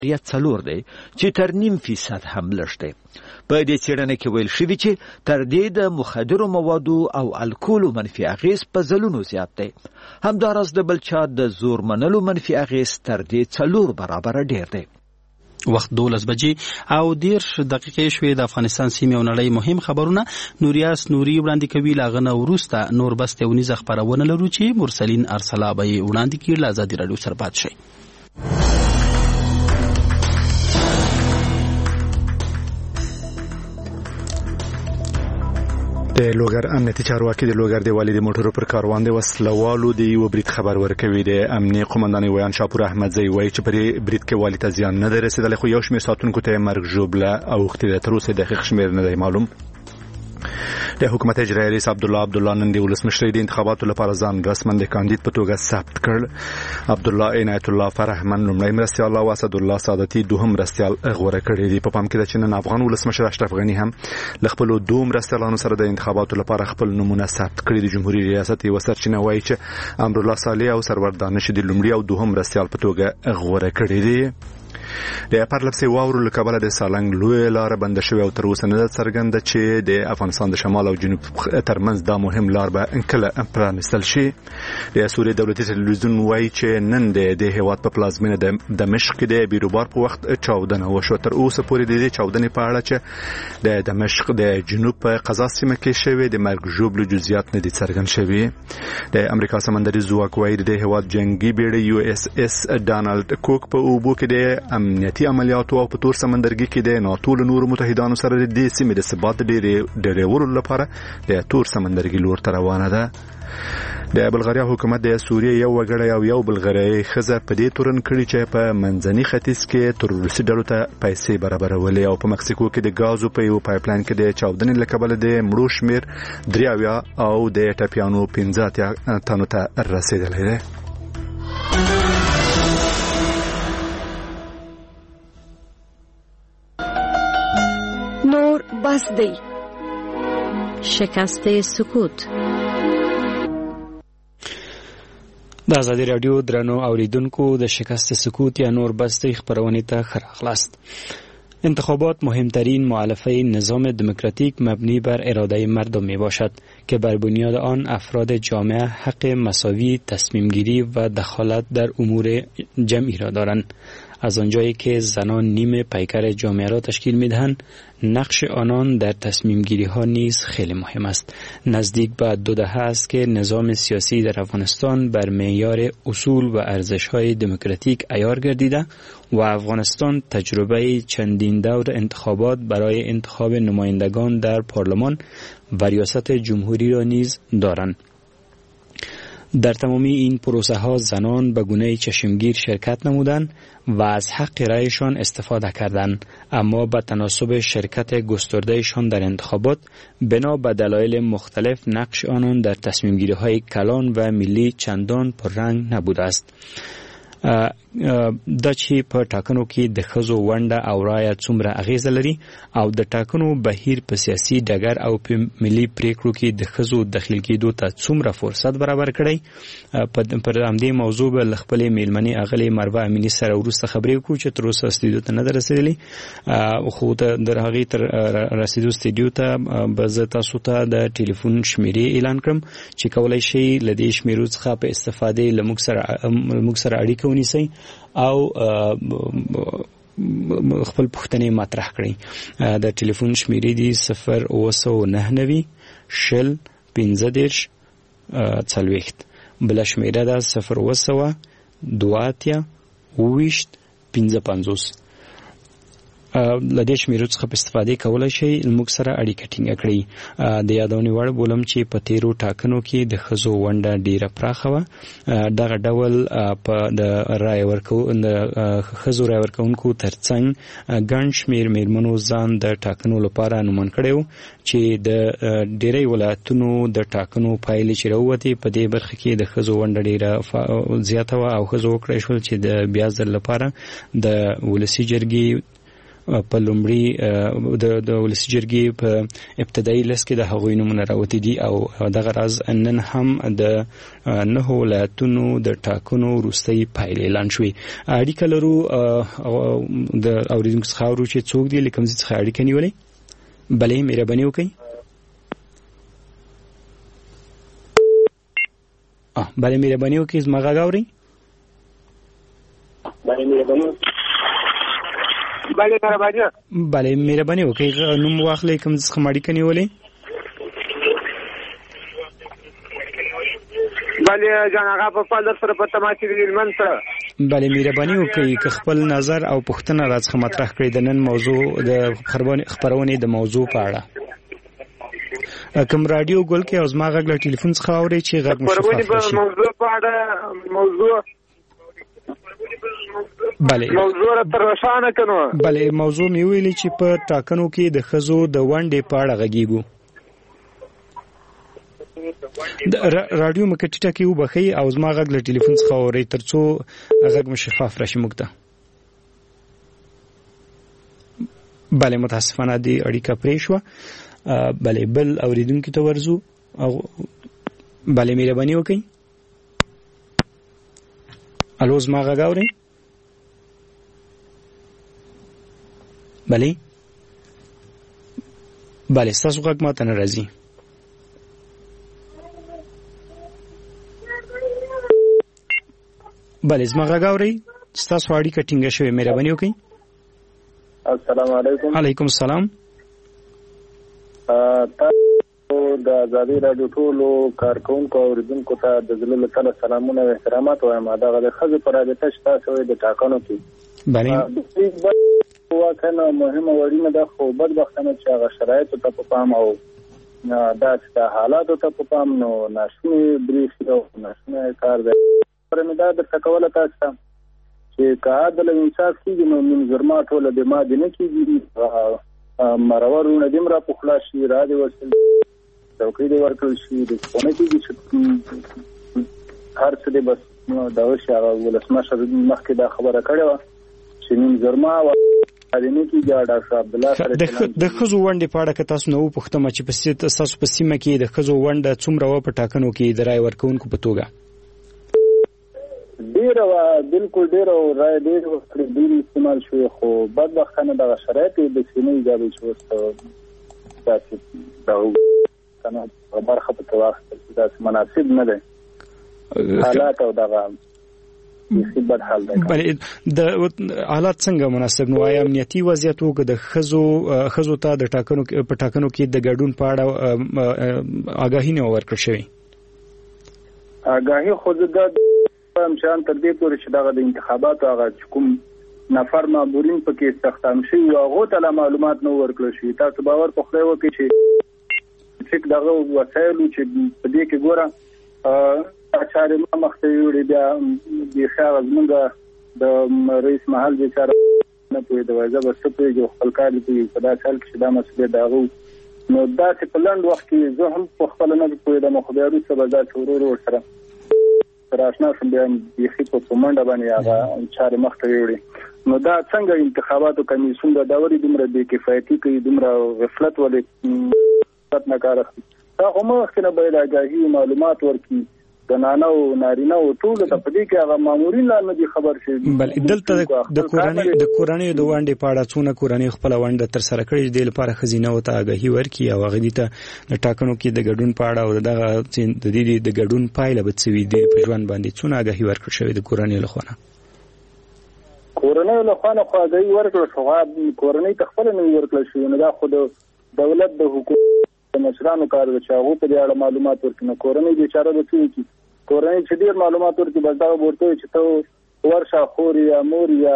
یا 4 دی چې تر 0.5% هم لږ دی. په دې څېړنه کې ویل شوي چې تر دې د مخدرو موادو او الکولو منفي اغېز په ځلونو زیات دی. همداراز د بل چا د زور منلو منفي اغېز تر دې 4 برابره ډیر دی. وخت 12 بجې او 10 دقیقې شوې. د افغانستان سیمې او نړۍ مهم خبرونه نوریاس نوري وړاندې کوي. لاغنه وروسته نور بس تونیز خبرونه لرو چې مرسلین ارسلا به وړاندې کړي. له آزادي رادیو سره پات شئ. د لوګر امنیتي چارواکي د لوګر د والي د موټرو پر کاروان د وسلوالو د یو برید خبر ورکوي. د امنیتي قومندان ویان شاپور احمدزی وایي چې په برید کې والي ته زیان نه دی رسیدلی، خو یو شمېر ساتونکو ته مرګ ژوبله اوښتې ده. تر اوسه دقیق شمېر نه دی معلوم. د حکومت اجرایي رئیس عبدالله نن د ولسمشرۍ د انتخاباتو لپاره ځان رسما د کاندید په توګه ثبت کړ. عبدالله عنایت الله فرهمن لومړی مرستیال او اسدالله سعادتي دوهم مرستیال غوره کړي دي. په پام کې ده چې نن افغان ولسمشر اشرف غني هم له خپلو 2 مرستیالانو سره د انتخاباتو لپاره خپل نمونه ثبت کړي. د جمهوریت ریاست یو سرچینه وایي چې امرالله صالح او سرور دانش د لومړي او دوهم مرستیال په توګه غوره کړي دي. د پرلپسې واورو له کبله د سالنګ لویه لاره بند شوې او تر اوسه نه ده څرګنده چې د افغانستان د شمال او جنوب ترمنځ دا مهم لار به کله پرانیستل شي. د سوریې دولتي تلویزیون وایي چې نن د هیواد په پلازمینه د دمشق کې د بیروبار په وخت چاودنه وشوه. تر اوسه پورې د دې چاودنې په اړه چې د دمشق د جنوب په قزا سیمه کې شوې د مرګ ژوبلو جزئیات نه دي څرګند شوي. د امریکا سمندري ځواک وایي د هیواد جنگي بیړۍ یو اس اس ډانالډ کوک په اوبو کې د امنیتي عملیاتو او په تور سمندرګي کې د ناتو له نورو متحدانو سره د دې سیمې د ثبات ډیرولو لپاره د تور سمندرګي لور ته روانه ده. د بلغاریا حکومت د سوریې یو وګړی او یو بلغاریایي ښځه په دې تورن کړي چې په منځني ختیځ کې تروریستي ډلو ته پیسې برابرولې او په مکسیکو کې د غازو په یو پایپلاین کې د چاودنې له کبله د مړو شمېر 83 او د ټپیانو 15 تنو ته رسیدلی دی. نور بس دی. شکست سکوت. د آزادي رادیو درنو اوریدونکو د شکست سکوت یا نور بس دی خبرونه ته خراخلاست. انتخابات مهمترین مؤلفه نظام دموکراتیک مبنی بر اراده مردم می باشد که بر بنیاد آن افراد جامعه حق مساوی تصمیم گیری و دخالت در امور جمعی را دارند. از آنجایی که زنان نیم پیکر جامعه را تشکیل می‌دهند، نقش آنان در تصمیم گیری ها نیز خیلی مهم است. نزدیک به 2 دهه است که نظام سیاسی در افغانستان بر معیار اصول و ارزش‌های دموکراتیک عیار گردیده و افغانستان تجربه چندین دور انتخابات برای انتخاب نمایندگان در پارلمان و ریاست جمهوری را نیز دارند. در تمامی این پروسه ها زنان به گونه چشمگیر شرکت نمودند و از حق رأیشان استفاده کردند، اما به تناسب شرکت گستردهشان در انتخابات بنا به دلایل مختلف نقش آنان در تصمیم گیری های کلان و ملی چندان پررنگ نبوده است. د چې په ټاکنو کې د ښځو ونډه او رایه څومره اغیزه لري او د ټاکنو بهیر په سیاسي ډګر او په ملي پریکړو کې د ښځو دخیل کېدو ته څومره فرصت برابر کړی. پر همدې موضوع به له خپلې میلمنې اغلې مروه امیني سره وروسته خبرې وکړو چې تر اوسه استودیو ته نه ده رسېدلې، خو د هغې تر رسېدو استودیو ته به زه تاسو ته د ټلیفون شمېرې اعلان کړم چې کولی شئ له دې شمېرو څخه په استفادې له موږ سره اړیکه ونیسئ او خپل پوښتنې مطرح کړئ. د ټلیفون شمېرې دي 0999 شل 15 40. بله شمېره ده 0 2 20 55. له دې شمیرو څخه په استفادې کولای شي موږ سره اړیکه ټینګه کړئ. د یادونې وړ بولم چې په تیرو ټاکنو کې د ښځو ونډه ډیره پراخه وه. دغه ډول په د ښځو رای ورکوونکو ترڅنګ ګڼ شمېر میرمنو ځان د ټاکنو لپاره نومن کړی و چې د ډیری ولایتونو د ټاکنو پایلې چې راووتې په دې برخه کې د ښځو ونډه ډیره زیاته وه او ښځو وکړی شول چې د بیا ځل لپاره د ولسي جرګې په لومړي د ولسي جرګې په ابتدایي لست کې د هغوی نومونه راوتي دي او دغه راز نن هم د 9 ولایتونو د ټاکنو وروستۍ پایلې اعلان شوې. اړیکه لرو د اوریدونکو څخه اورو چې څوک دی له کوم ځای څخه اړیکه نیولې. بلې مهرباني وکړئ. بلې مهرباني وکړئ زما غږ اورئ. بلې مهرباني وکړئ نوم واخلئ کوم څخه اړیکه نیولې. بلې جان هغه په خپل سره په تماشې د علمن سره. بلې مهرباني وکړئ که خپل نظر او پوښتنه راڅخه مطرح کړئ د نن موضوع د خبرونې د موضوع په اړه. کوم رادیو ګل کې او زما غږ له ټلیفون څخه اورئ چې غږ مشفاف شي. موضوع په اړه موضوع تر روښانه کنو. بلې موضوع مې ویلې چې په ټاکنو کې د ښځو د ونډې په اړه غږیږو. رادیو مکه ټیټه کې وبخئ او زما غږ له ټلیفون څخه اورئ ترڅو غږ مشفاف راشي موږ ته. بلې متاسفانه دې اړیکه پرې شوه. بلې بل اوریدونکو ته ورځو او بلې مهرباني وکړئ. الو زما غږ اورئ. بلې ستاسو غږ ماته نه راځي. بلې زما غږ اورئ. ستاسو اړیکه ټینګه شوې. مهرباني وکړئ. السلام علیکم. علیکم السلام. تاسو د ازادي رادیو ټولو کارکونکو او اوریدونکو ته د زړه له تله سلامونه او احترامات وایم. دا د ښځو پر رابطه چې تاسو د ټاکنو کې بلې واکنه مهمه وړینه ده خو بدبختانه چې هغه شرایطو ته په پام او دا چې حالاتو ته په پام نو ناشونی بریښ او ناشونی کار دی. پرمې دا درته کوله تاسو ته چې که عدل او انصاف کېږي نو نیم جرما ټوله د مادې نه کېږي. مرورونه دې را پخلا شي را دې وسل څوکۍ دې ورکړل شي د ونه کېږي چې هر څه دې بس دغه شي. هغه ولسمشر مخکې دا خبره کړې وه چې نیم جرما د ښځو ونډې په اړه که تاسو نه وپوښتم چې ستاسو په سیمه کې د ښځو ونډه څومره وه په ټاکنو کې د رایې ورکوونکو په توګه؟ ډېره وه، بلکل ډېره رایې ډېرې وکړې ډېرې استعمال شوې خو بدبختانه دغه شرایط یې د سینې ایجابي چې اوس داسې برخه پکې واخیستل چې داسې مناسب نه دی حالات او دغه بد حال دی. د حالات څنګه مناسب نو؟ آیا امنیتي وضعیت وګ د ښځو ته د ټاکنو په ټاکنو کې د ګډون په اړه آګاهي نه ورکړل شوې؟ آګاهي خو د امشان تر دې پورې چې دغه د انتخاباتو هغه کوم نفر مامورین پکې استخدام شوي او هغو ته لا معلومات نه ورکړل شوي. تاسو باور په خدای وکړئ چې دغه وسایلو چې په دې کې ګوره چارې ما مخته وړي بیا بیخي هغه زمونږ د رئیس محل بیچاره نه پوهېده وایي زه به څه پوهېږي خپل کار دې پوهېږي په داسې حال کې چې دا مسؤلیت د هغه نو داسې په لنډ وخت کې زه هم په خپله نه پوهېدم خو بیا وروسته به دا چې ورو ورسره اشنا شوم بیا بیخي په منډه باندې هغه چارې مخته وړي. نو دا څنګه انتخاباتو کمیسیون دا ورې دومره بې کفایتي کوي دومره غفلت ولې نه کار اخلي. دا خو مخکې نه باید آګاهي معلومات ورکړي زنانه او نارینه او ټول ته په دې کې هغه مامورین لا نه دي خبر شي. بل دلته د کورنۍ د ونډې په اړه څونه کورنۍ خپل ونډه تر سره کړې د لپاره خزینه او ته آګاهي ورکړي او هغه دې ته د ټاکنو کې د ګډون په اړه او دغه د دې د ګډون پایله به څه وي د ژوند باندې څونه آګاهي ورکړل شوې د کورنۍ لخوا؟ کورنۍ لخوا نه آګاهي ورکړل شو کورنۍ ته خپل نه ورکړل شو نو دا خو د دولت د حکومت د مشرانو کار دی چې هغه په دې اړه معلومات ورکړي. کورنۍ بیچاره به څه وکړي؟ کورنۍ چې ډېر معلومات ورکړي بس دا ورته چې ته ورشه خور یا مور یا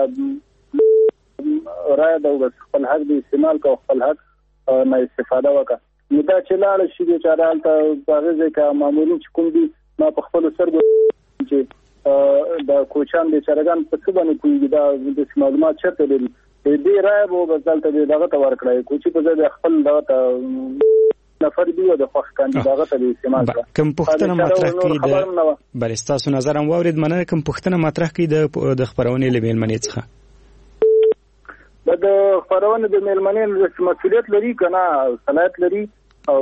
رایه ده بس خپل حق دې استعمال کوه خپل حق نه استفاده وکړه. نو دا چې لاړه شي بیچاره هلته په هغې ځای کې مامورین چې کوم دي ما په خپلو سترګو چې دا کوچیان بیچارهګان په څه باندې پوهېږي دا داسې معلومات چېرته لري دې رایه به بس دلته دغه ته ورکړی کوچي په ځای خپل دغه ته نفر دی د خوښ کاندیداغه ته استعمال کړه. کوم پوښتنه مطرح کړي د بل ستاسو نظر هم واورید مننه کوم پوښتنه مطرح کړي د خبرونې له میلمنې څخه د خبرونه د میلمنې مسؤلیت لري کنه صلاحیت لري او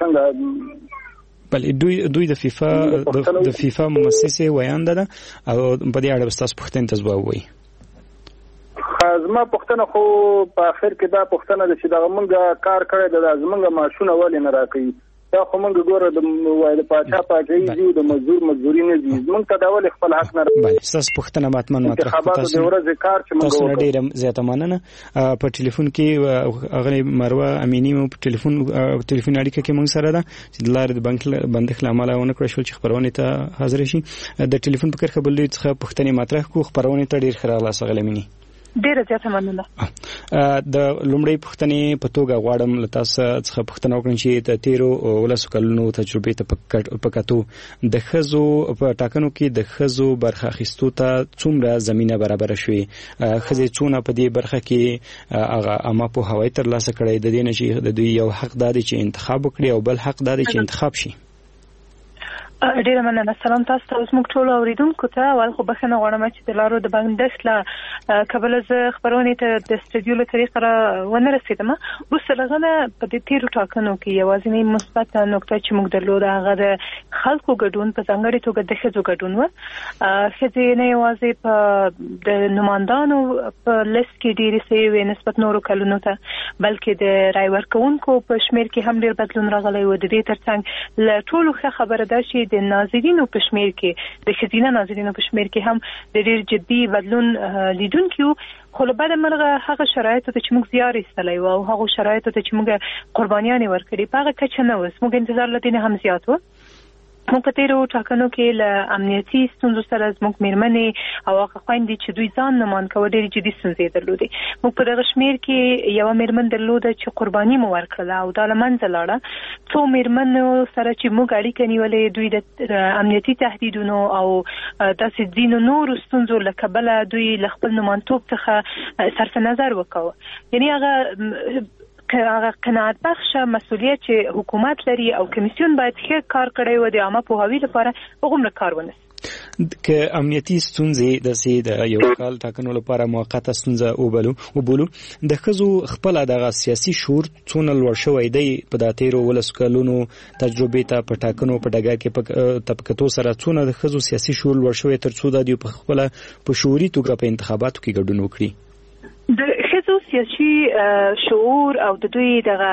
څنګه بلې دوی د فیفا مؤسسې ویانده ده او په دې اړه تاسو پوښتنې ته ځواب وایي. زما پوښتنه خو په اخر کې دا پوښتنه ده چې دا موږ کار کړی ده زموږ معاشونه ولې نه راکوي دا خو موږ ګوره د پاچا پاچاهي دي د مزدوري نه دي موږ ته دا ولې خپل حق نه بلې ستاسو پوښتنه مطمئن مطرح تاسو د ورځې کار چې موږ تاسو ډېره زیاته مننه. په ټلیفون کې هغه مروه امینی مو په ټلیفون اړیکه کې موږ سره ده چې د لارې د بندښت له امله ونه کړی شول چې خبرونه ته حاضر شي. د ټلیفون په کرښه بل څخه پوښتنې مطرح کو خبرونه ته ډېر ښه راغلاست غل امینی. ډیره زیاته مننه. د لومړی پوښتنې په توګه غواړم له تاسو څخه پوښتنه وکړم چې د تیرو ولسو کلونو تجربې ته په کتو د ښځو په ټاکنو کې د ښځو برخه اخیستو ته څومره زمینه برابر شوې ښځې څونه په دې برخه کې هغه عامه پوهاوی ترلاسه کړی د دې نه چې د دوی یو حق دا دی چې انتخاب وکړي او بل حق دا دی چې انتخاب شي. ډیره مننه. سلام تاسو ته اوس موږ ټول اوریدونکو ته اول خو بخښنه غواړم چې د لارو د بندښت له کبله زه خبرونه ته د استودیو له طریقه را ونه رسیدم. وروسته لغنه په دې تیرو ټاکنو کې یوازینی مثبت نقطه چې موږ درلوده هغه د خلکو ګډون په ځانګړې توګه د ښځو ګډون و. ښځې نه یوازې په د نمائندانو په لیست کې ډېرې سوې وې نسبت نورو کلونو ته بلکې د رای ورکوونکو په شمېر کې هم ډېر بدلون راغلی و. د دې ترڅنګ له ټولو ښه خبره ده چې د ناظرینو په شمېر کې د ښځینه ناظرینو په شمېر کې هم د ډېر جدي بدلون لیدونکي وو. خو له بده مرغه هغه شرایطو ته چې موږ زیار ایستلی و او هغو شرایطو ته چې موږ قربانیانې ورکړي په هغه کچه نه و. زموږ انتظار له دې نه هم زیات و. موږ په تیرو ټاکنو کې له امنیتي ستونزو سره زموږ میرمنې او هغه خویندې چې دوی ځان نمان کوه ډېرې جدي ستونزې درلودې. موږ په دغه شمېر کې یوه میرمن درلوده چې قرباني مو ورکړله او دا له منځه لاړه. څو میرمنو سره چې موږ اړیکه نیولې دوی د امنیتي تهدیدونو او داسې ځینو نورو ستونزو له کبله دوی له خپل نمانتوب څخه صرف نظر وکاوه. یعنی هغه قناعت بخش مسؤلیت چې حکومت لري او کمیسیون باید ښه کار کړی و د عامه پوهاوي لپاره هغومره کار ونسي. که امنیتي ستونزې د یو کال ټاکنو لپاره موقته ستونزه وبولو د ښځو خپل دغه سیاسي شعور څونه لوړ شوی دی په د تیرو ولسو کلونو تجربې ته په ټاکنو په ډګر کې په کتو سره څونه د ښځو سیاسي شعور لوړ شوی تر څو د دوی په خپل په شعوري توګه په انتخاباتو کې ګډون وکړي. د ښځو سیاسي شعور او د دوی دغه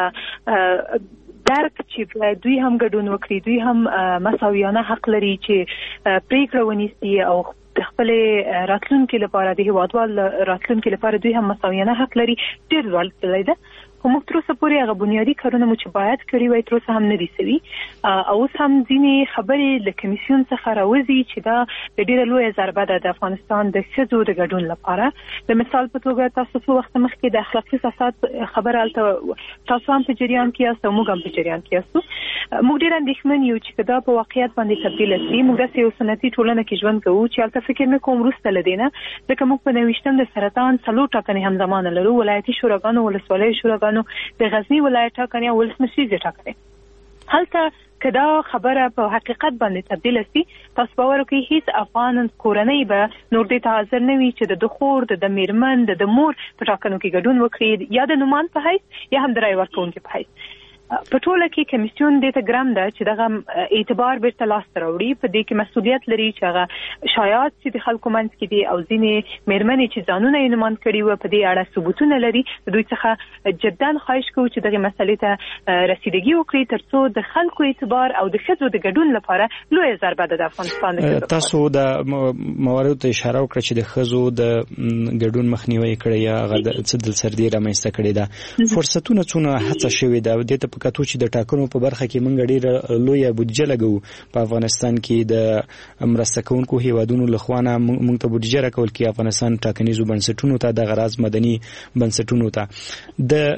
درک چې دوی هم ګډون وکړي دوی هم مساویانه حق لري چې پریکړه ونیسي او خپل راتلونکي لپاره د هیوادوال راتلونکي لپاره دوی هم مساویانه حق لري ډېر لوړ دی ده. خو موږ تر اوسه پورې هغه بنیادي کارونه مو چې باید کړي وای تر اوسه هم نه دي سوي او اوس هم ځینې خبرې له کمیسیون څخه راوځي چې دا د ډېره لویه ضربه ده د افغانستان د ښځو د ګډون لپاره. د مثال په توګه تاسو څو وخت مخکې د اخلاقي فساد خبره هلته تاسو هم په جریان کې یاست او موږ هم په جریان کې یاستو. موږ ډېر اندېښمن یو چې دا په واقعیت باندې تبدیله شي. موږ داسې یو سنتي ټولنه کې ژوند کوو چې هلته فکر نه کوم وروسته له دې نه ځکه موږ په 29 د سرطان 4 ټاکنې هم زمانه لرو ولایتي شوراګانو ولسوالیو شوراګانو د غزنی ولایت ټاکنې او ولسمشریزې ټاکنې هلته که دا خبره په حقیقت باندې تبدیله شي تاسو باور وکړئ هیڅ افغان کورنۍ به نور دې ته حاضر نه وي چې د خور د میرمن د مور په ټاکنو کې ګډون وکړي یا د نومان په حیث یا هم د رای ورکوونکي په حیث. په ټوله کې کمیسیون دې ته ګرم ده چې دغه اعتبار بیرته لاسته راوړي. په دې کې مسؤلیت لري چې هغه شایعات چې د خلکو منځ کې دي او ځینې میرمنې چې ځانونه یې نومان کړي وو په دې اړه ثبوتونه لري دوی څخه جدا خواهش کوو چې دغه مسلې ته رسیدګي وکړي تر څو د خلکو اعتبار او د ښځو د ګډون لپاره لویه ضربه ده د افغانستان د تاسو د مواردو ته اشاره وکړه چې د ښځو د ګډون مخنیوي کړی یا هغه د څه دلسردي رامنځته کړې ده فرصتونه څونه هڅه شوې ده د کتو چې د ټاکنو په برخه کې موږ ډېره لویه بودیجه لګو په افغانستان کې د مرسته کوونکو هیوادونو لخوانه موږ ته بودیجه راکول کې افغانستان ټاکنیزو بنسټونو ته د غراض مدني بنسټونو ته د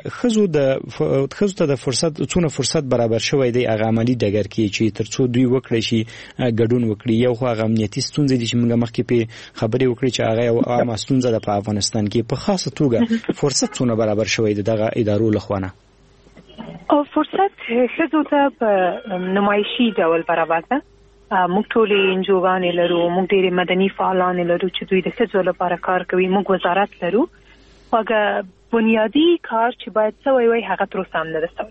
ښځو ته د فرصت څونه فرصت برابر شوی دی هغه عملي ډګر کې چې تر څو دوی وکړي شي ګډون وکړي. یو خو هغه امنیتي ستونزې دي چې موږ مخکې په خبرې وکړي چې هغه یو عامه ستونزه ده په افغانستان کې په خاصه توګه فرصت څونه برابر شوی دی دغه ادارو لخوانه او فرصت ښځو ته په نمایشي ډول برابر ده. موږ ټولې انجوګانې لرو موږ ډېرې مدني فعالانې لرو چې دوی د ښځو لپاره کار کوي. موږ وزارت لرو هغه بنیادی کار چې باید سوی وي هغه تر اوسه هم نه ده سوی.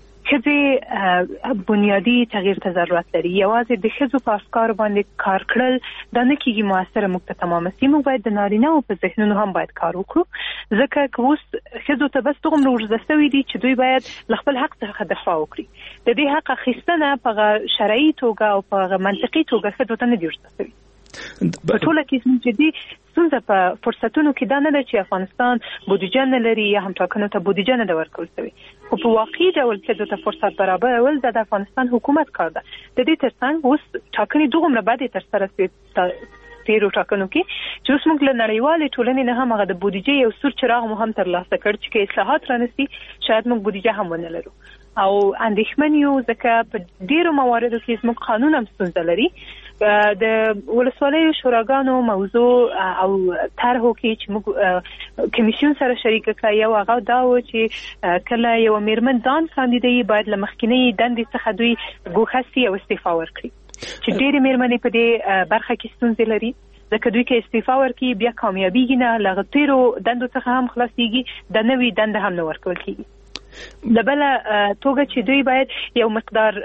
ښځې بنیادی تغییر ته ضرورت لري. یوازې د ښځو په افکارو باندې کار کړل دا نه کېږي موثره موږ ته تمامه سي. موږ باید د نارینه‌و په ذهنونو هم باید کار وکړو، ځکه که اوس ښځو ته بس دومره ورزده سوي دي چې دوی باید له خپل حق څخه دفاع وکړي. د دې حق اخیستنه په شرعي توګه او په منطقي توګه ښځو ته نه دي ورزده سوي. په ټوله کې چې دي ستونزه په فرصتونو کې دا نه ده چې افغانستان بودیجه نه لري یا هم ټاکنو ته بودیجه نه ده ورکول شوې، خو په واقعي ډول ښځو ته فرصت برابرول د افغانستان حکومت کار ده. د دې ترڅنګ اوس ټاکنې دومره بدې ترسره شوې تیرو ټاکنو کې چې اوس موږ له نړیوالې ټولنې نه هم هغه د بودیجې یو سور چراغ مو هم ترلاسه کړ چې که اصلاحات رانسي شاید موږ بودیجه هم ونه لرو او اندېښمن یو ځکه په ډېرو مواردو کې زموږ قانون هم ستونزه لري. د ولسوالیو شوراګانو موضوع او طرحو کې چې موږ کمیسیون سره شریک کړه یو هغه دا و چې کله یو میرمن ځان کاندیدای باید له مخکینی دندې څخه دوی ګوښه سي او استعفا ورکړي چې ډېرې میرمنې په دې برخه کې ستونزې لري ځکه دوی کې استعفا ورکړي بیا کامیابیږي نه له تیرو دندو څخه هم خلاصيږي د نوې دنده هم نه ورکول کېږي. د بل توګه چې دوی باید یو مقدار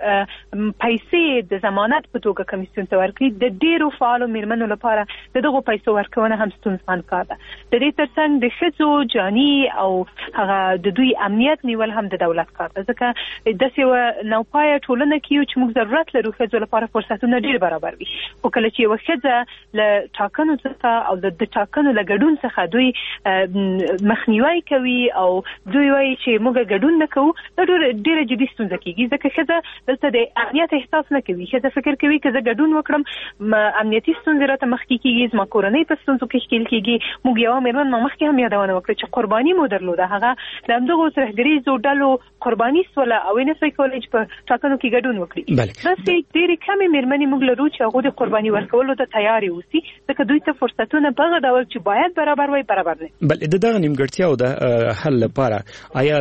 پیسې د ضمانت په توګه کمیسیون ته ورکړي د ډیرو فعالو میرمنو لپاره د دغو پیسو ورکونه هم ستونزمن کار ده. د دې ترڅنګ د ښځو جاني او هغه د دوی امنیت نیول هم د دولت کار ده ځکه داسې نوپایه ټولنه کې چې موږ ضرورت لرو ښځو لپاره فرصتونه ډیر برابر وي، خو کله چې یوه ښځه له ټاکنو څخه او د ټاکنو له ګډون څخه دوی مخنیوي کوي او دوی وایي چې موږ ګډون نه کوو دا ډېره جدي ستونزه کېږي ځکه ښځه دلته د امنیت احساس نه کوي. ښځه فکر کوي که زه ګډون وکړم امنیتي ستونزې راته مخکې کېږي، زما کورنۍ په ستونزو کې ښکېل کېږي. موږ یوه میرمن ما مخکې هم یادونه وکړه چې قرباني مو درلوده، هغه د همدغو ترهګریزو ډلو قرباني سوله او یې نه سوی کولی چې په ټاکنو کې ګډون وکړي. داسې ډېرې کمې میرمنې موږ لرو چې هغوی د قرباني ورکولو ته تیارې اوسي ځکه دوی ته فرصتونه په هغه ډول چې باید برابر وي برابر نه. بل د دغه نیمګړتیاو د حل لپاره آیا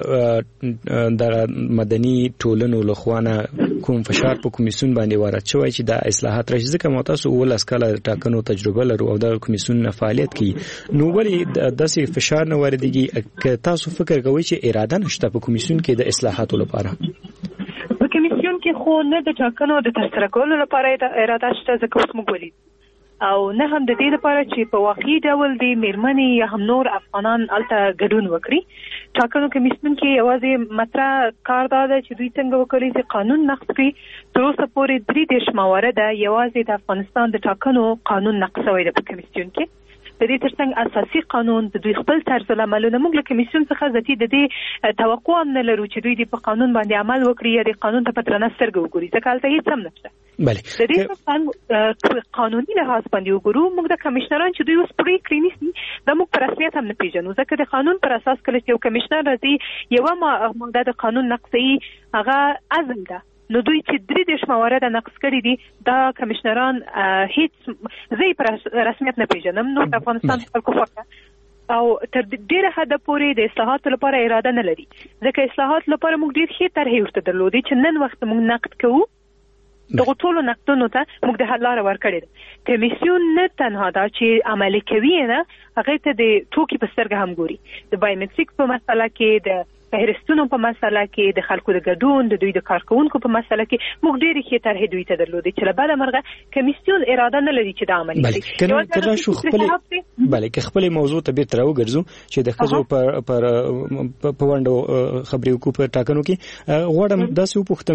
د مدني ټولنو لخوانه کوم فشار په کمیسیون باندې وارد شوی چې د اصلاحات راشي؟ ځکه مو تاسو ولس کله ټاکنو تجربه لرو او د کمیسیون فعالیت کوي نو ولې داسې فشار نه واردېږي که تاسو فکر کوئ چې اراده نشته په کمیسیون کې د اصلاحاتو لپاره؟ په کمیسیون کې خو نه د ټاکنو د ترسره کولو لپاره اراده شته ځکه اوس موږ ولید او نه هم د دې لپاره چې په واقعي ډول د میرمنې یا هم نور افغانان هلته ګډون وکړي. ټاکنو کمیسیون کې یوازې مطرح کار دا ده چې دوی څنګه وکړي چې قانون نقض کړي. تر اوسه پورې 3 موارده یوازې د افغانستان د ټاکنو قانون نقض شوی ده په کمیسیون کې. د دې ترڅنګ اساسي قانون د دوی خپل طرز العملونه موږ له کمیسیون څخه ذاتي د دې توقع هم نه لرو چې دوی په قانون باندې عمل وکړي یا د قانون ته په درنه سترګه وګوري ځکه هلته هېڅ هم نشته. د دې ترڅنګ قانوني لحاظ باندې وګورو موږ د کمیشنران چې دوی اوس پرېکړې نیسي دا موږ په رسمیت هم نه پېژنو ځکه د قانون پر اساس کله چې یو کمیشنر راځي یوه ماده د قانون نقضوي هغه عزل ده نو دوی چې 3 موارد نقض کړي دي دا کمیشنران هیڅ زه پر رسمیت نه پیژنم نو د افغانستان خلکو خوښه او تر ډیره حد پورې د اصلاحاتو لپاره اراده نه لري ځکه اصلاحات لپاره موږ ډیر ښې طرحې ورته درلودې چې نن وخت موږ نقد کوو دغه ټولو نقدونو ته موږ د حل لاره ورکړې ده. کمیسیون نه تنها دا چې عملي کوي نه هغې ته د ټوکې په سترګه هم ګوري. د بایومټریک په مسله کې د فهرستونو په مسله کې د خلکو د ګډون د دوی د کارکونکو په مسله کې موږ ډېرې ښې طرحې دوی ته درلودې چې له بده مرغه کمیسیون اراده نه لري چې دا عملي کړي. کله شو خپل که خپل موضوع ته بیرته راوګرځو چې د ښځو په ونډو خبرې وکړو په ټاکنو کې غواړم داسې وپوښتم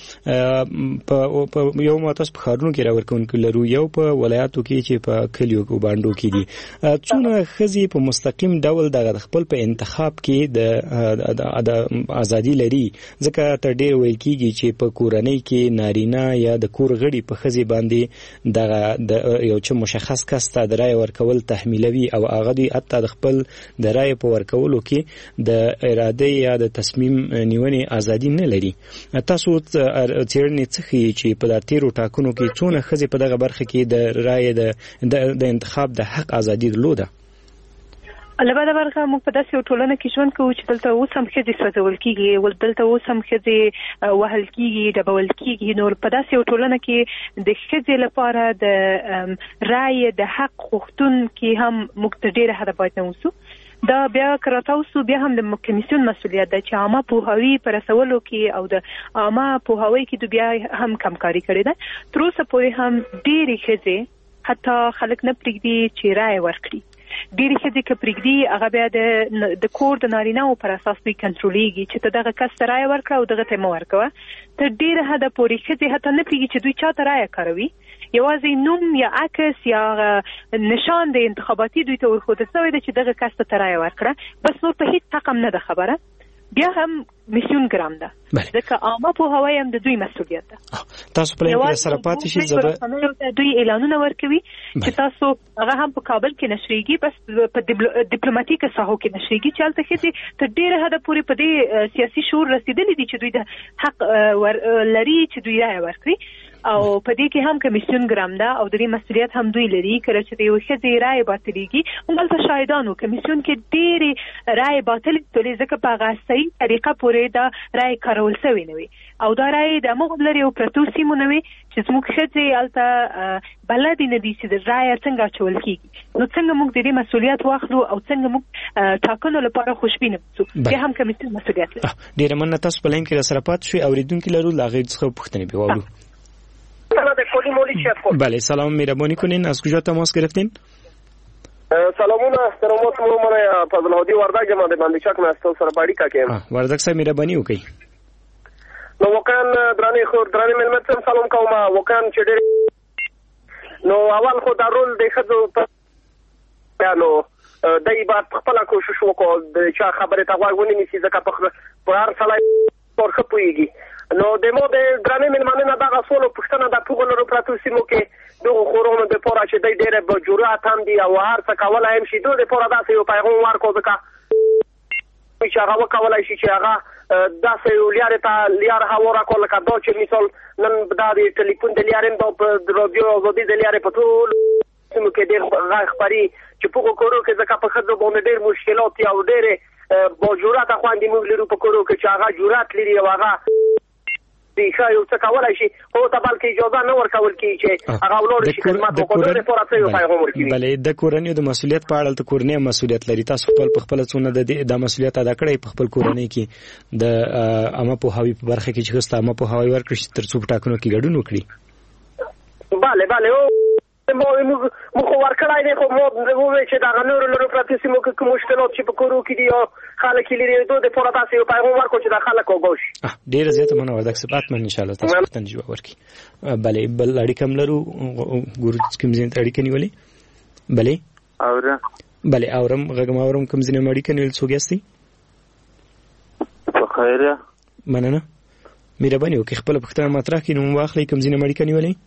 چې په یو متاسف په ښارونو کې راورکوونکي لرو یو په ولایاتو کې چې په کلیو او بانډو کې دي څونه ښځې په مستقیم ډول د خپل په انتخاب کې د ازادي لري ځکه تر ډیر ویل کیږي چې په کورنۍ کې نارینه یا د کور غړي په ښځې باندې د یو چې مشخص کس ته د رایې ورکول تحمیلوي او هغه دوی حتی د خپل د رایې په ورکولو کې د اراده یا د تصمیم نیونې ازادي نه لري. تاسو څېړنې څه ښیي چې په تیرو ټاکنو کې څونه ښځې په دغه برخه کې د رایې د انتخاب د حق ازادي درلوده؟ البته برخه موږ په داسې یو ټولنه کې ژوند کوو چې دلته اوس هم ښځې سوځول کېږي دلته اوس هم ښځې وهل کېږي ډبول کېږي نو په داسې یو ټولنه کې د ښځې لپاره د رایې د حق غوښتونکي هم موږ تر ډېره حده باید نه اوسو دا بیا کراتاوسو بیا هم د کمیسیون مسؤلیت ده چې عامه پوهاوی پر رسولو کې او د عامه پوهاوی کې د بیا هم کمکاري کړې ده. تر اوسه پورې هم ډېرې ښځې حتی خلک نه پرېږدي چې رایه ورکړي. ډېرې ښځې که پرېږدي هغه بیا د کور د نارینه‌و پر اساس دوی کنټرولېږي چې ته دغه کس ته رایه ورکړه او دغه ته یې مه ورکوه. تر ډېره حده پورې ښځې حتی نه پرېږدي چې دوی چا ته رایه کاروي. یوازې نوم یا عکس یا نشان د انتخاباتي دوی ته ورښودل شوی ده چې دغه کس ته رایه ورکړه، بس نور په هېڅ حق هم نه ده خبره. بیا هم میسیون ګرام ده ځکه عامه پوهاوی هم د دوی مسؤلیت ده. تاسو په لاره کې سره پاتې شئ. زه دوی اعلانونه ورکوي چې تاسو هغه هم په کابل کې نشریږي، بس په ډیپلوماټیکه ساحو کې نشریږي چې هلته ښځې تر ډېره حده پورې په دې سیاسي شعور رسېدلي دي چې دوی د حق لري چې دوی رایه ورکړي. او په دې کې هم کمیسیون ګرام ده او د دې مسؤلیت هم دوی لري. کله چې د یو ښځې رایه باطلېږي همدلته شاهدان وو کمیسیون کې ډېرې رایې باطلې تللې ځکه په هغه صحیح طریقه پورې دا رایې کارول سوې نه وي او دا رایې د همغو لرې او پرتو سیمو نه وي چې زموږ ښځې هلته بلدې نه دي چې د رایه څنګه اچول کېږي. نو څنګه موږ د دې مسؤلیت واخلو او څنګه موږ ټاکنو لپاره خوشبینه اوسو. بیا هم کمیسیون مسؤلیت لري. ډېره مننه. تاسو په لاین کې راسره پاتې شئ. اورېدونکي لرو له هغې څخه پوښتنې پرې واورو. بله سلام، مهربانی کنین. از کجا تماس گرفتین؟ سلامونه احترامات مو منه فضل هادی وردک ما د باندې چک مستو سره پاړی کا کې وردک صاحب مهرباني وکړئ. نو وکړ درانه ملمت سم سلام کوم وکړ چې ډېر نو اول خو دا رول د خځو په نو دای بعد خپل کوشش وکړ د چا خبره ته غوږ ونیسي ځکه په هر سلای ورخه پويږي. نو د مو د ګرانې ملمنه دا غوښتنه پښتنه د ټولو پراتو سیمو کې دغه خورونو د پوره چې د ډېر به جرأت هم دی او هر څه کولای هم شي د پوره داسې یو پیغام ورکو ځکه چې هغه وکولای شي چې هغه داسې یو لارې ته لار هوا راکول لکه دا چې مثال نن دا د ټلیفون د لارې د رادیو ازادي د لارې په ټول سیمو کې ډېر غږ خپري چې په کورو کې ځکه په ښځو باندې ډېر مشکلات او ډېرې با جرأت خوندې موږ لرو په کورو کې چې هغه جرأت لري او هغه دیخه یو څه کولای شي خو ته بلکې اجازه نه ورکول کیږي چې هغه ولور شي خدمات وکړي د پوره یو پیغام ورکړي. بلې د کورنۍ د مسؤلیت په اړه ته کورنۍ مسؤلیت لري. تاسو خپل څونه د مسؤلیت ادا کړئ په خپل کورنۍ کې د عامه پوهاوی په برخه کې چې تاسو عامه پوهاوی ورکړئ تر څو په ټاکنو کې ګډون وکړي. bale او مو خو ورکړای دی خو مو چې دا نورو پراتې سیمو کې مشکلات چې په کورو کې دي او خلک لري د پوره تاسو یو پیغام ورکړو چې دا خلک وګوش. ډیر زیات منو وردک سپات من ان شاء الله تاسو ته جواب ورکړي. bale بل اړیکه ملرو ګورو کوم ځین اړیکه نیولې. bale اورم غږم اورم کوم ځین اړیکه نیول څوګیستي په خیره مننه. مهرباني وکړئ خپل پښتنه مطرح کې نوم واخلئ کوم ځین اړیکه نیولې.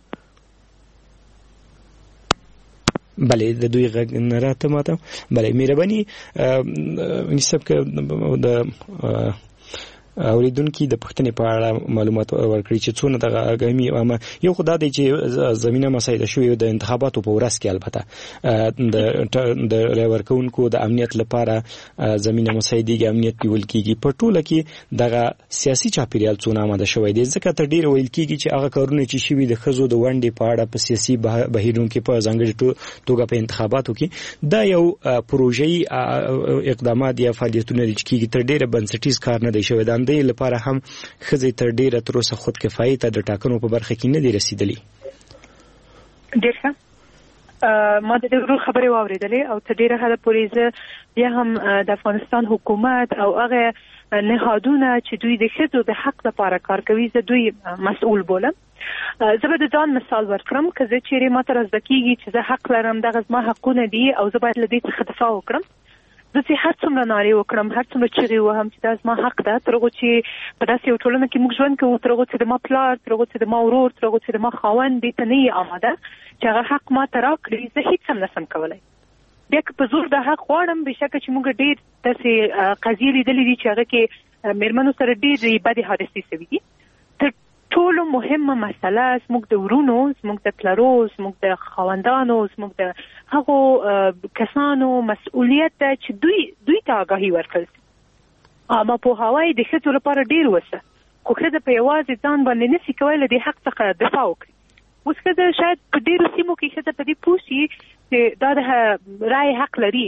بله د دوی غږ نه راته ماته. بله مهرباني نسب که د اوریدونکو د پښتنې په اړه معلومات ورکړي چې څونه د اګامي یو خدای دی چې زمينه مسایده شوې د انتخاباتو په ورځ کې البته د ریورکونکو د امنیت لپاره زمينه مسایدي امنیت نیول کیږي په ټوله کې دغه سیاسي چاپیریال څونه آماده شوی دی ځکه ته ډیر ویل کیږي چې هغه کارونه چې شوي د خزو د ونډې په اړه په سیاسي بهیرونو کې په ځانګړي توګه په انتخاباتو کې دا یو پروژې اقدامات یا فعالیتونه چې کیږي تر ډیره بنسټیز کار نه دی شوی د دې لپاره هم خزې تر ډیره تر اوسه خود کفایي ته د ټاکنو په برخه کې نه دی رسیدلی. ډیر ښه ما د دې خبرې واورېدلې او تر ډیره حده پورې زه بیا هم د افغانستان حکومت او هغه نهادونه چې دوی د ښځو د حق لپاره کار کوي زه دوی مسؤل بولم. زه به د ځان مثال ورکړم که زه چیرې ماته رازده کېږي چې زه حق لرم دغه زما حقونه دي او زه باید له دې څخه دفاع وکړم. زه چې هر څومره نارې وکړم هر څومره چیغې وهم چې دا زما حق ده تر هغو چې په داسې یو ټولنه کې موږ ژوند کوو تر هغو چې د ما پلار تر هغو چې د ما ورور تر هغو چې د ما خاوند دې ته نه یې آماده چې هغه حق ما ته راکړي زه هیڅ هم نشم کولی. بیا که په زور د حق غواړم بېشکه چې موږ ډېر داسې قضیې لیدلې دي چې هغه کې مېرمنو سره ډېرې بدې حادثې شوي دي. تر ټولو مهمه مسله زموږ د ورونو زموږ د پلرو زموږ د خاوندانو زموږ د هغو کسانو مسؤلیت ده چې دوی ته آګاهي ورکړل شي. عامه پوهاوی د ښځو لپاره ډېر وسه خو ښځه په یوازې ځان باندې نشي کولی له دې حق څخه دفاع وکړي. اوس ښځه شاید په ډېرو سیمو کې ښځه په دې پوه شي چې دا د رایې حق لري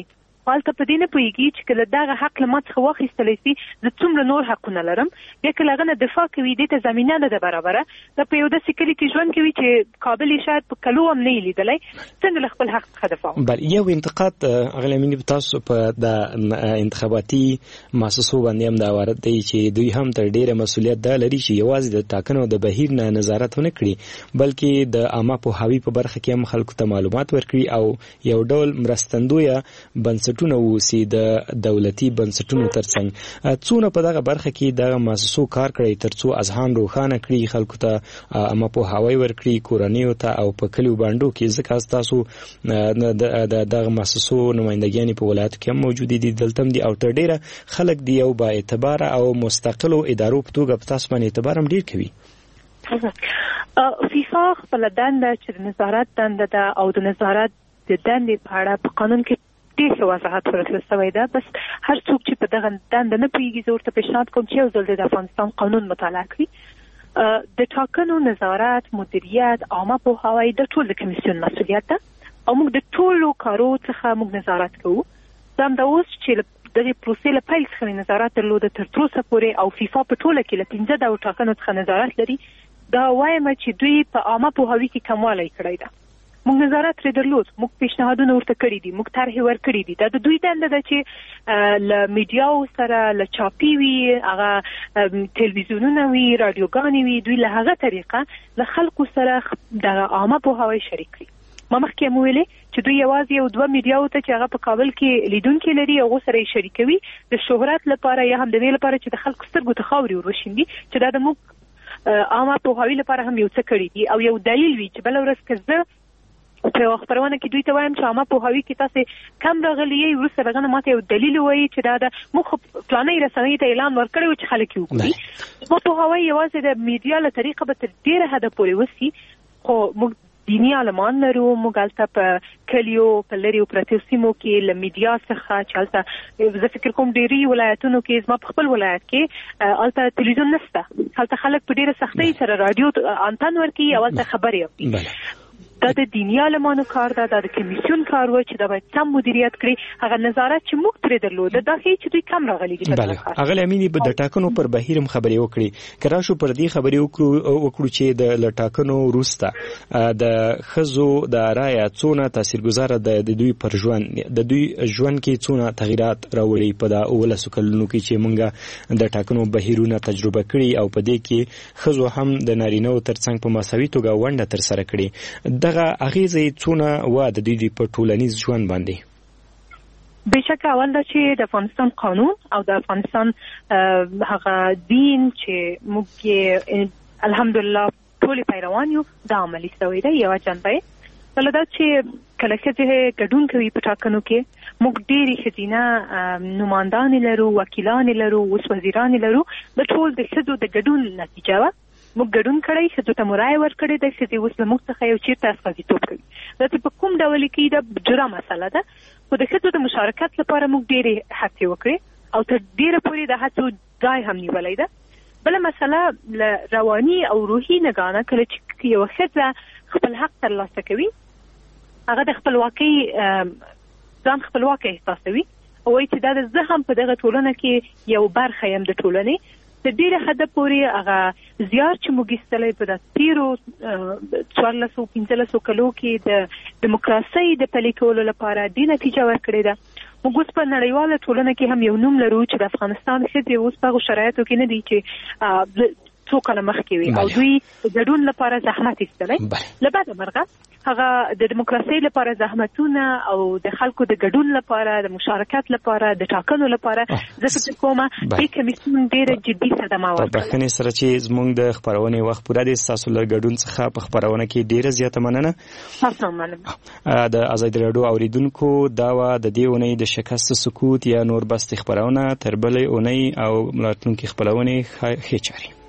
هلته په دې نه پوهېږي چې کله دغه حق له ما څخه واخیستلی سي زه څومره نور حقونه لرم، بیا کله هغه نه دفاع کوي دې ته زمینه نه ده برابره. دا په یو داسې کلي کې ژوند کوي چې کابل یې شاید په کلو هم نه یې لیدلی، څنګه له خپل حق څخه دفاع وکړي. بله یو انتقاد اغلې امیني تاسو په د انتخاباتي مؤسسو باندې هم دا وارد دی چې دوی هم تر ډیره مسؤلیت دا لري چې یوازې د ټاکنو د بهیر نه نظارت ونه کړي بلکې د عامه پوهاوي په برخه کې هم خلکو ته معلومات ورکړي او یو ډول مرستندویه بنسټونه ووسي د دولتي بنسټونو ترڅنګ. څونه په دغه برخه کې د مؤسسو کار کړی ترڅو اذهان روښانه کړي، خلکو ته عامه پوهاوی ورکړي، کورنیو ته او په کلیو باندې کې ځکه تاسو د دغه مؤسسو نمائندګیان په ولایت کې هم موجود دي، دلته دي او تر ډیره خلک دی یو با اعتبار او مستقلو ادارو په توګه په تاسو باندې اعتبار هم ډیر کوي. فیفا خپل دنده چې د نظارت دنده ده او د نظارت د دندې په اړه په قانون کې ډېر ښه وضاحت ورکړل شوی ده. بس هر څوک چې په دغه دنده نه پوهېږي زه ورته پیشنهاد کوم چې یو ځل د افغانستان قانون مطالعه کړي. د ټاکنو نظارت، مدیریت، عامه پوهاوی د ټول د کمیسیون مسؤلیت ده او موږ د ټولو کارو څخه موږ نظارت کوو. دا همدا اوس چې دغه پروسې له پیل څخه نظارت درلوده تر اوسه پورې او فیفا په ټوله کې له 15 ډول ټاکنو څخه نظارت لري. دا وایم چې دوی په عامه پوهاوي کې کموالی کړی ده. موږ نظارت لري درلود، موږ پیشنهادونه ورته کړی دي، موږ طرحې ورکړي دي. دا د دوی دنده ده چې له میډیاو سره له چاپي وي، هغه تلویزیونونه وي، رادیوګانې وي، دوی له هغه طریقه له خلکو سره د عامه پوهاوی شریک کړي. ما مخکې هم ویلې چې دوی یوازې یو دوه میډیاو ته چې هغه په کابل کې لیدونکي لري هغو سره یې شریکوي د شهرت لپاره یا هم د دې لپاره چې د خلکو سترګو ته خاورې ور وشیندي چې دا د موږ عامه پوهاوي لپاره هم یو څه کړي دي او یو دلیل وي چې بله ورځ که زه په یوه خپرونه کې دوی ته وایم چې عامه پوهاوي کې تاسې کم راغلي یې، وروسته دغه نه ماته یو دلیل ووایي چې دا د موږ خو فلانۍ رسنۍ ته اعلان ورکړی و چې خلک یې وګوري. عامه پوهاوی یوازې د میډیا له طریقه به تر ډېره حده پورې وسي، خو موږ دینی عالمان لرو، موږ هلته په کلیو په لرې پرتو سیمو کې له میډیا څخه چې هلته زه فکر کوم ډېری ولایتونو کې زما په خپل ولایت کې هلته تلویزیون نشته، هلته خلک په ډېره سختۍ سره رادیو انتن ورکوي او هلته خبرې اوري. دا د دینی عالمانو کار ده، دا د کمیسیون کار و چې دا باید سم مدیریت کړي. هغه نظارت چې موږ ترې درلوده دا ښیي چې دوی کم راغلي دي. بله اغلې امیني د ټاکنو پر بهیر هم خبرې وکړي، که راشو پر دې خبرې وکړو چې د ټاکنو وروسته د ښځو د رایه څونه تاثیرګذاره د دوی پر ژوند، د دوی ژوند کې څونه تغیرات راوړي په دا 19 کلونو کې چې موږ د ټاکنو بهیرونه تجربه کړي او په دې کې ښځو هم د نارینه‌و ترڅنګ په مساوي توګه ونډه ترسره کړي. دغه اغیزې څونه و د دوی په ټولنیز ژوند باندې؟ بېشکه اول دا چې د افغانستان قانون او د افغانستان هغه دین چې موږ یې الحمدلله ټولې پیروان یو دا عملي شوی دی. یوه جنبه یې بله دا چې کله ښځې ګډون کوي په ټاکنو کې، موږ ډېرې ښځینه نمایندانې لرو، وکیلانې لرو، اوس وزیرانې لرو. د ټول د ښځو د ګډون نتیجه وه. موږ ګډون کړی، ښځو ته مو رایه ورکړې ده، ښځې اوس له موږ څخه یو چېرته استازیتوب کوي. دا چې په کوم ډول کې دا جدا مسله ده، خو د ښځو د مشارکت لپاره موږ ډېرې هڅې وکړې او تر ډېره پورې د هڅو ځای هم نیولی ده. بله مسله له رواني او روحي نګانه کله چې یوه ښځه خپل حق ترلاسه کوي، هغه د خپلواکۍ ځان خپلواکه احساسوي او وایي چې دا د زه هم په دغه ټولنه کې یو برخه یم د ټولنې. د ډېره حده پورې هغه زیار چې موږ ایستلی په د تېرو 14-15 کلو کې د ډیموکراسۍ د پلي کولو لپاره دې نتیجه ورکړې ده. موږ اوس په نړیواله ټولنه کې هم یو نوم لرو چې د افغانستان ښځې اوس په هغو شرایطو کې نه دي چې څو کاله مخکې وي او دوی د ګډون لپاره زحمت ایستلی. له بده مرغه هغه د ډیموکراسۍ لپاره زحمتونه او د خلکو د ګډون لپاره، د مشارکت لپاره، د ټاکنو لپاره زه فکر کوم دې کمیسیون ډېره جدي صدمه ورکړه. په بخښنې سره چې زموږ د خپرونې وخت پوره دی، ستاسو له ګډون څخه په خپرونه کې ډېره زیاته مننه. تاسو هم مننه. د ازادي راډیو اوریدونکو دا وه د دې اونۍ د شکست سکوت یا نور بستې خپرونه. تر بلې اونۍ او راتلونکې خپرونې ښې چارې.